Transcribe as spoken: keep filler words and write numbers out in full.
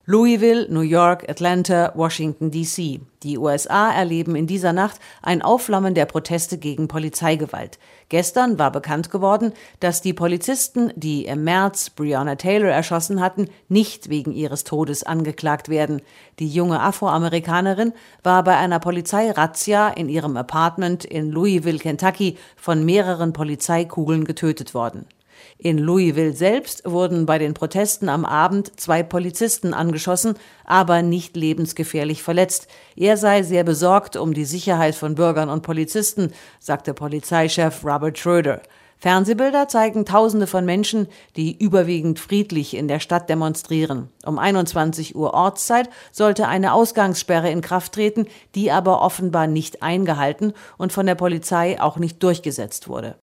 Louisville, New York, Atlanta, Washington D C Die U S A erleben in dieser Nacht ein Aufflammen der Proteste gegen Polizeigewalt. Gestern war bekannt geworden, dass die Polizisten, die im März Breonna Taylor erschossen hatten, nicht wegen ihres Todes angeklagt werden. Die junge Afroamerikanerin war bei einer Polizeirazzia in ihrem Apartment in Louisville, Kentucky, von mehreren Polizeikugeln getötet worden. In Louisville selbst wurden bei den Protesten am Abend zwei Polizisten angeschossen, aber nicht lebensgefährlich verletzt. Er sei sehr besorgt um die Sicherheit von Bürgern und Polizisten, sagte Polizeichef Robert Schroeder. Fernsehbilder zeigen Tausende von Menschen, die überwiegend friedlich in der Stadt demonstrieren. Um einundzwanzig Uhr Ortszeit sollte eine Ausgangssperre in Kraft treten, die aber offenbar nicht eingehalten und von der Polizei auch nicht durchgesetzt wurde.